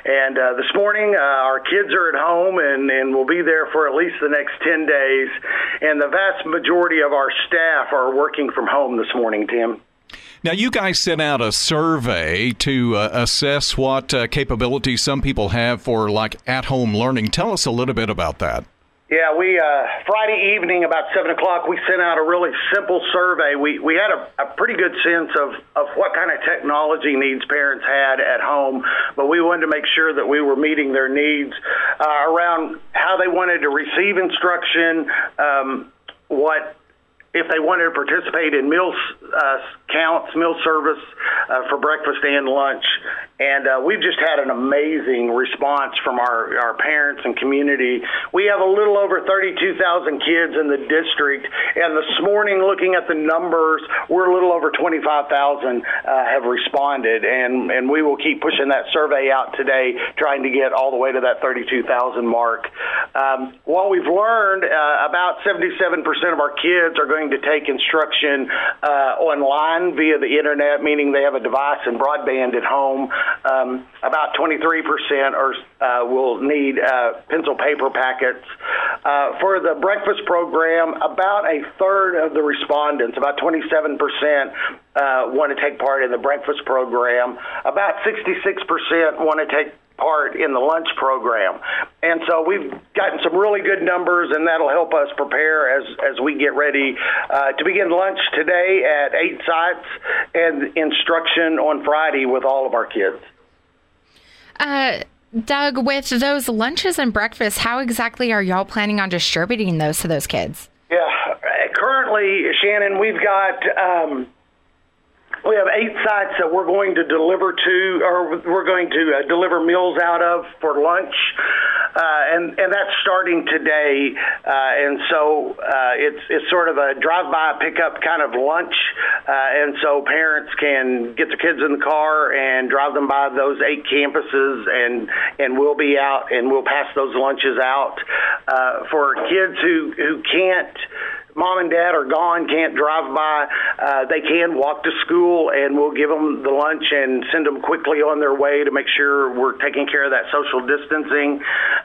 And this morning, our kids are at home, and we'll be there for at least the next 10 days. And the vast majority of our staff are working from home this morning, Tim. Now, you guys sent out a survey to assess what capabilities some people have for, like, at-home learning. Tell us a little bit about that. Yeah, we Friday evening about 7 o'clock, we sent out a really simple survey. We had a pretty good sense of what kind of technology needs parents had at home, but we wanted to make sure that we were meeting their needs around how they wanted to receive instruction, if they wanted to participate in meal counts, meal service for breakfast and lunch. And we've just had an amazing response from our parents and community. We have a little over 32,000 kids in the district, and this morning, looking at the numbers, we're a little over 25,000 have responded, and we will keep pushing that survey out today, trying to get all the way to that 32,000 mark. What we've learned, about 77% of our kids are going to take instruction online via the internet, meaning they have a device and broadband at home. About 23% will need pencil paper packets. For the breakfast program, about a third of the respondents, about 27%, want to take part in the breakfast program. About 66% want to take part in the lunch program. And so we've gotten some really good numbers, and that'll help us prepare as we get ready to begin lunch today at 8 sites and instruction on Friday with all of our kids. Doug, with those lunches and breakfasts, how exactly are y'all planning on distributing those to those kids? Yeah, currently, Shannon, we've got we have 8 sites that we're going to deliver to, or we're going to deliver meals out of for lunch, and that's starting today. And so it's sort of a drive-by pickup kind of lunch, and so parents can get their kids in the car and drive them by those 8 campuses, and we'll be out and we'll pass those lunches out for kids who can't. Mom and Dad are gone, can't drive by. They can walk to school, and we'll give them the lunch and send them quickly on their way to make sure we're taking care of that social distancing.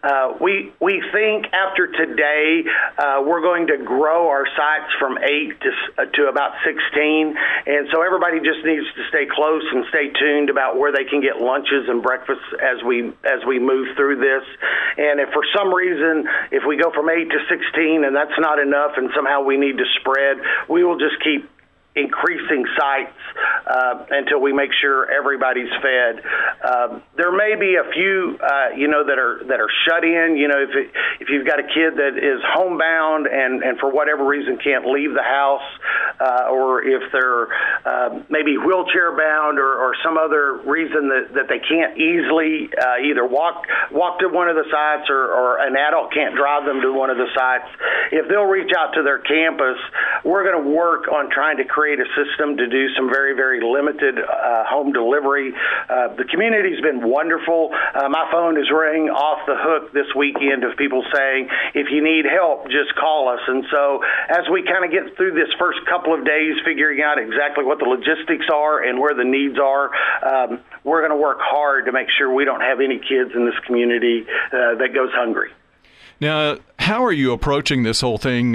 We think after today, we're going to grow our sites from 8 to about 16, and so everybody just needs to stay close and stay tuned about where they can get lunches and breakfasts as we move through this. And if for some reason, if we go from 8 to 16 and that's not enough, and somehow we need to spread, we will just keep increasing sites until we make sure everybody's fed. There may be a few, that are shut in. If you've got a kid that is homebound and for whatever reason can't leave the house, or if they're maybe wheelchair bound or some other reason that they can't easily either walk to one of the sites or an adult can't drive them to one of the sites, if they'll reach out to their campus, we're going to work on trying to create a system to do some very, very limited home delivery. The community's been wonderful. My phone is ringing off the hook this weekend of people saying, if you need help, just call us. And so as we kind of get through this first couple of days figuring out exactly what the logistics are and where the needs are, we're going to work hard to make sure we don't have any kids in this community that goes hungry. Now, how are you approaching this whole thing?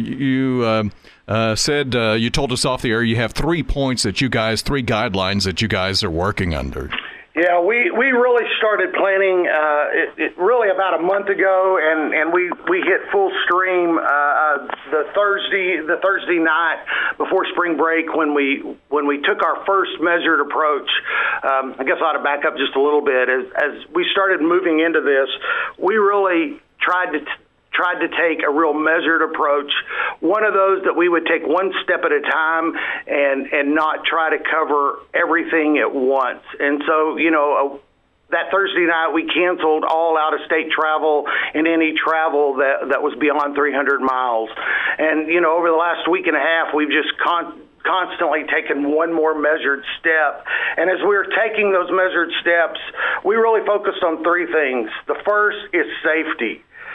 You said you told us off the air you have 3 points that 3 guidelines that you guys are working under. Yeah, we really started planning it really about a month ago, and we hit full stream the Thursday night before spring break when we took our first measured approach. I guess I ought to back up just a little bit. As we started moving into this, we really tried to take a real measured approach, one of those that we would take one step at a time and not try to cover everything at once. And so, that Thursday night we canceled all out-of-state travel and any travel that was beyond 300 miles. And, over the last week and a half, we've just constantly taken one more measured step. And as we were taking those measured steps, we really focused on 3 things. The first is safety.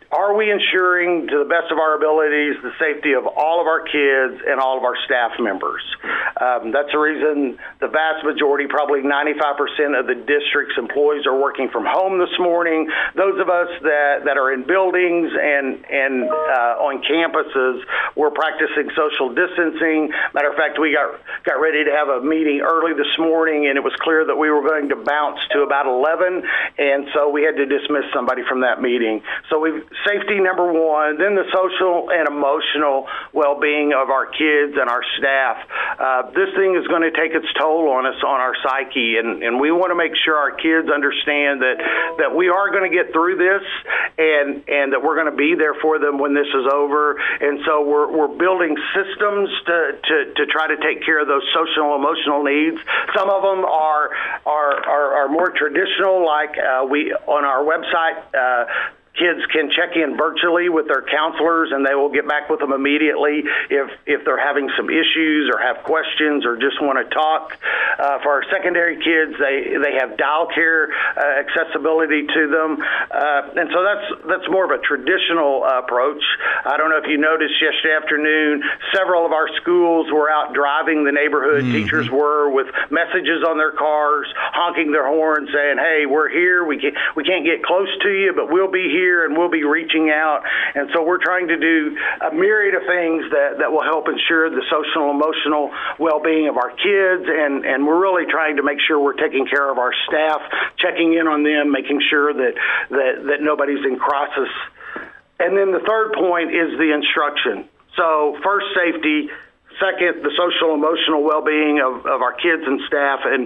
are we ensuring to the best of our abilities the safety of all of our kids and all of our staff members? That's the reason the vast majority, probably 95% of the district's employees are working from home this morning. Those of us that are in buildings and on campuses, we're practicing social distancing. Matter of fact, we got ready to have a meeting early this morning, and it was clear that we were going to bounce to about 11, and so we had to dismiss somebody from that meeting. So safety number one, then the social and emotional well-being of our kids and our staff. This thing is going to take its toll on us, on our psyche, and we want to make sure our kids understand that we are going to get through this, and that we're going to be there for them when this is over. And so we're building systems to try to take care of those social and emotional needs. Some of them are more traditional, like we on our website. Kids can check in virtually with their counselors, and they will get back with them immediately if they're having some issues or have questions or just want to talk. For our secondary kids, they have dial care accessibility to them, and so that's more of a traditional approach. I don't know if you noticed yesterday afternoon, several of our schools were out driving the neighborhood. Mm-hmm. Teachers were with messages on their cars, honking their horns, saying, "Hey, we're here. We can't get close to you, but we'll be here." And we'll be reaching out. And so we're trying to do a myriad of things that will help ensure the social and emotional well-being of our kids. And we're really trying to make sure we're taking care of our staff, checking in on them, making sure that nobody's in crisis. And then the third point is the instruction. So first, safety. Second, the social emotional well-being of our kids and staff, and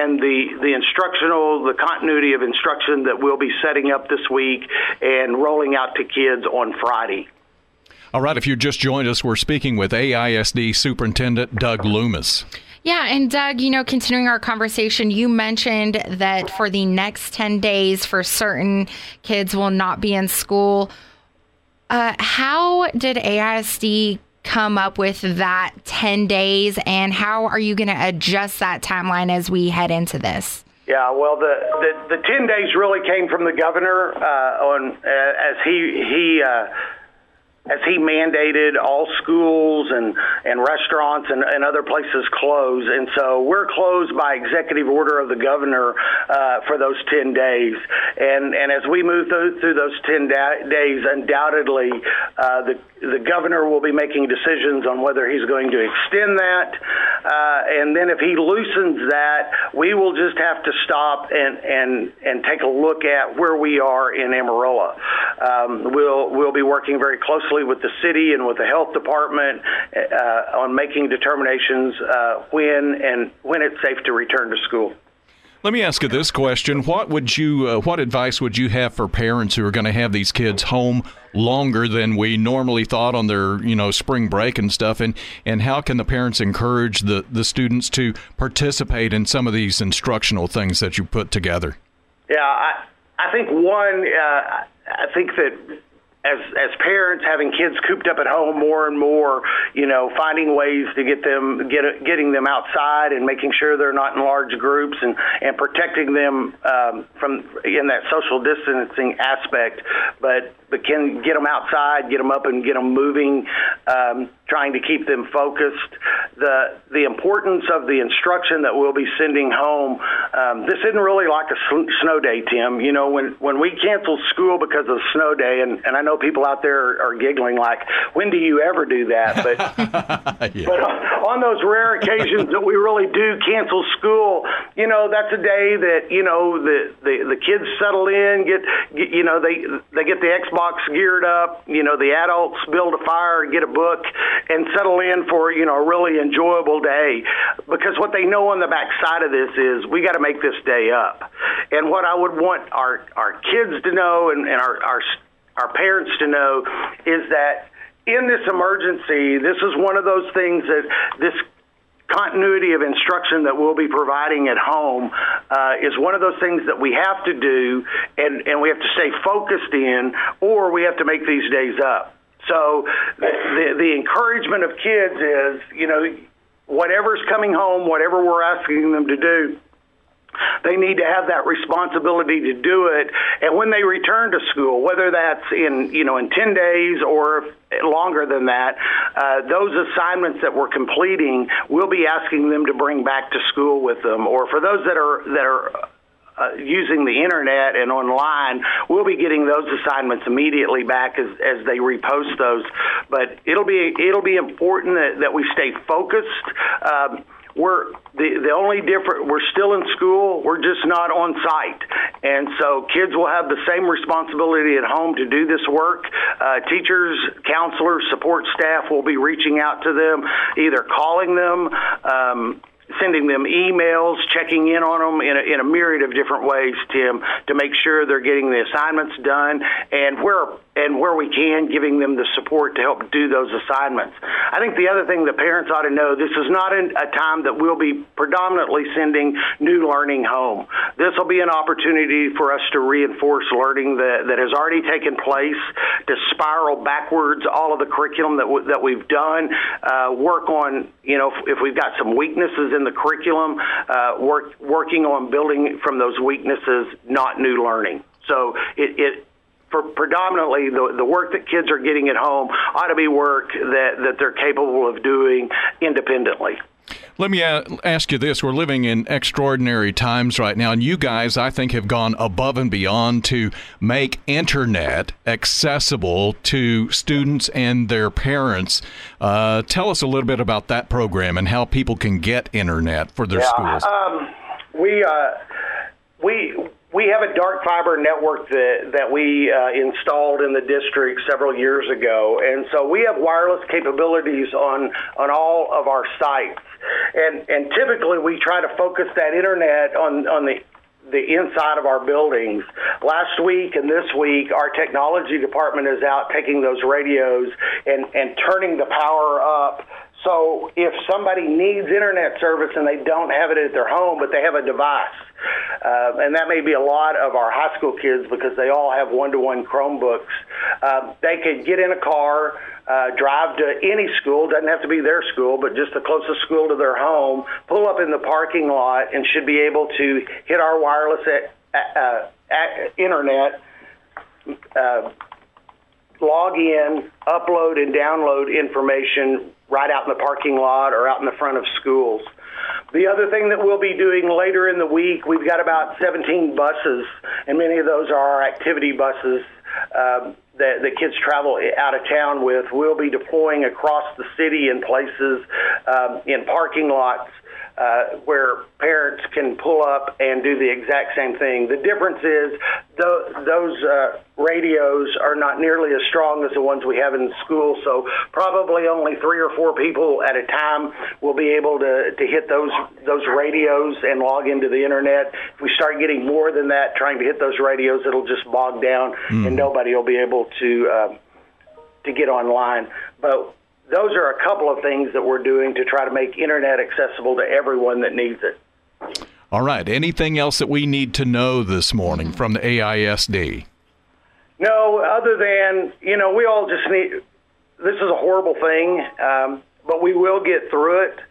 the continuity of instruction that we'll be setting up this week and rolling out to kids on Friday. All right, if you just joined us, we're speaking with AISD Superintendent Doug Loomis. Yeah, and Doug, continuing our conversation, you mentioned that for the next 10 days, for certain kids will not be in school. How did AISD come up with that 10 days, and how are you going to adjust that timeline as we head into this? Yeah, well, the 10 days really came from the governor as he mandated all schools and restaurants and other places close. And so we're closed by executive order of the governor for those 10 days. And as we move through those 10 days, undoubtedly the governor will be making decisions on whether he's going to extend that. And then if he loosens that, we will just have to stop and take a look at where we are in Amarillo. We'll be working very closely with the city and with the health department on making determinations when it's safe to return to school. Let me ask you this question: what advice would you have for parents who are going to have these kids home longer than we normally thought on their spring break and stuff? And how can the parents encourage the students to participate in some of these instructional things that you put together? Yeah, I think I think that as parents, having kids cooped up at home more and more, finding ways to getting them outside and making sure they're not in large groups and protecting them from in that social distancing aspect, but can get them outside, get them up and get them moving, trying to keep them focused. The importance of the instruction that we'll be sending home, this isn't really like a snow day, Tim. When we canceled school because of the snow day, and I know people out there are giggling like, when do you ever do that? But yeah. But on those rare occasions that we really do cancel school, that's a day that the kids settle in, they get the Xbox geared up, the adults build a fire, get a book, and settle in for a really enjoyable day. Because what they know on the backside of this is we got to make this day up. And what I would want our kids to know and our parents to know is that in this emergency, this is one of those things that this continuity of instruction that we'll be providing at home is one of those things that we have to do, and we have to stay focused in, or we have to make these days up. So the encouragement of kids is, whatever's coming home, whatever we're asking them to do, They need to have that responsibility to do it. And when they return to school, whether that's in 10 days or longer than that, those assignments that we're completing, we'll be asking them to bring back to school with them. Or for those that are using the internet and online, we'll be getting those assignments immediately back as they repost those. But it'll be important that we stay focused. We're the only different. We're still in school. We're just not on site, and so kids will have the same responsibility at home to do this work. Teachers, counselors, support staff will be reaching out to them, either calling them, sending them emails, checking in on them in a myriad of different ways, Tim, to make sure they're getting the assignments done, and where we can, giving them the support to help do those assignments. I think the other thing that parents ought to know, this is not a time that we'll be predominantly sending new learning home. This will be an opportunity for us to reinforce learning that has already taken place, to spiral backwards all of the curriculum that we've done, work on, if we've got some weaknesses in the curriculum, working on building from those weaknesses, not new learning. So for predominantly the work that kids are getting at home ought to be work that they're capable of doing independently. Let me ask you this. We're living in extraordinary times right now, and you guys, I think, have gone above and beyond to make internet accessible to students and their parents. Tell us a little bit about that program and how people can get internet for their schools. We have a dark fiber network that we installed in the district several years ago, and so we have wireless capabilities on all of our sites. And typically we try to focus that internet on the inside of our buildings. Last week and this week, our technology department is out taking those radios and turning the power up. So if somebody needs internet service and they don't have it at their home, but they have a device, and that may be a lot of our high school kids because they all have one-to-one Chromebooks, they could get in a car, drive to any school, doesn't have to be their school, but just the closest school to their home, pull up in the parking lot, and should be able to hit our wireless internet, log in, upload and download information right out in the parking lot or out in the front of schools. The other thing that we'll be doing later in the week, we've got about 17 buses, and many of those are our activity buses that kids travel out of town with. We'll be deploying across the city in places, in parking lots, where parents can pull up and do the exact same thing. The difference is those radios are not nearly as strong as the ones we have in school, so probably only 3 or 4 people at a time will be able to hit those radios and log into the internet. If we start getting more than that, trying to hit those radios, it'll just bog down and nobody will be able to get online. But those are a couple of things that we're doing to try to make internet accessible to everyone that needs it. All right. Anything else that we need to know this morning from the AISD? No, other than, we all just need, this is a horrible thing, but we will get through it.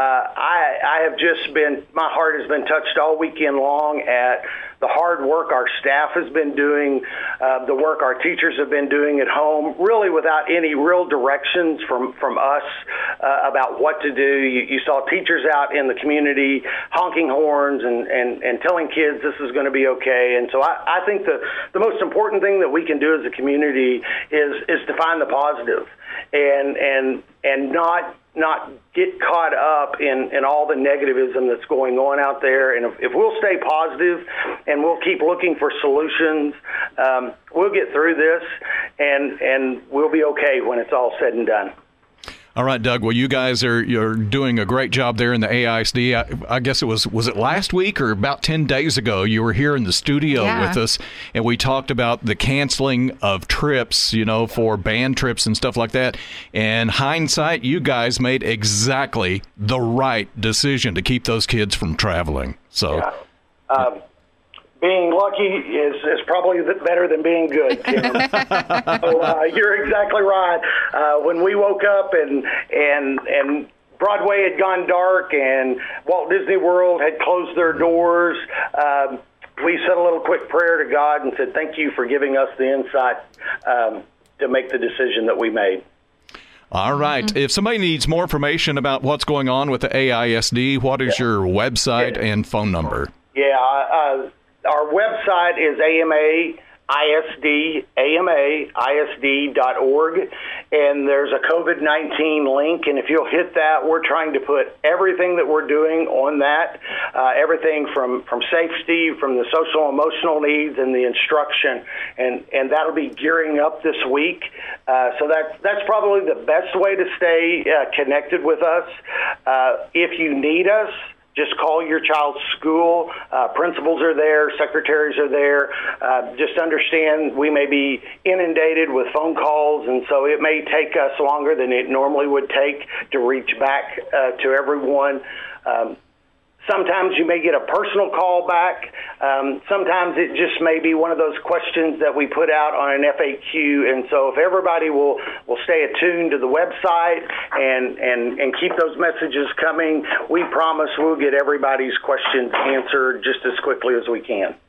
I have just been, my heart has been touched all weekend long at the hard work our staff has been doing, the work our teachers have been doing at home, really without any real directions from us about what to do. You saw teachers out in the community honking horns and telling kids this is going to be okay. And so I think the most important thing that we can do as a community is to find the positive and not get caught up in all the negativism that's going on out there. And if we'll stay positive and we'll keep looking for solutions, we'll get through this and we'll be okay when it's all said and done. All right, Doug. Well, you guys you're doing a great job there in the AISD. I guess was it last week or about 10 days ago? You were here in the studio with us, and we talked about the canceling of trips, for band trips and stuff like that. And hindsight, you guys made exactly the right decision to keep those kids from traveling. So. Being lucky is probably better than being good, Tim. So, you're exactly right. When we woke up and Broadway had gone dark and Walt Disney World had closed their doors, we said a little quick prayer to God and said, thank you for giving us the insight to make the decision that we made. All right. Mm-hmm. If somebody needs more information about what's going on with the AISD, what is your website and phone number? Yeah, our website is AMAISD.org, and there's a COVID-19 link, and if you'll hit that, we're trying to put everything that we're doing on that, everything from safety, from the social emotional needs and the instruction, and that'll be gearing up this week. So that's probably the best way to stay connected with us. If you need us, just call your child's school. Principals are there. Secretaries are there. Just understand we may be inundated with phone calls, and so it may take us longer than it normally would take to reach back to everyone. Sometimes you may get a personal call back. Sometimes it just may be one of those questions that we put out on an FAQ. And so if everybody will stay attuned to the website and keep those messages coming, we promise we'll get everybody's questions answered just as quickly as we can.